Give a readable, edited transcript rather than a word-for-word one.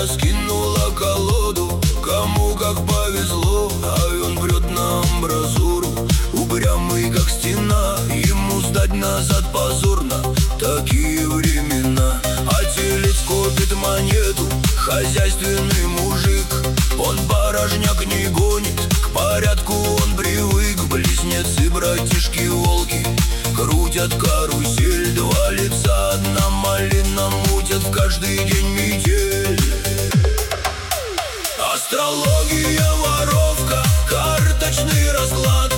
раскинула колоду, кому как повезло, а он прет на амбразуру, упрямый как стена, ему сдать назад позорно. Такие времена. А телец копит монету, хозяйственный мужик, он порожняк не гонит, к порядку он привык. Близнецы, братишки-волки, крутят карусель, два лица, одна малина, мутят в каждый день метель. Астрология, воровка, карточный расклад,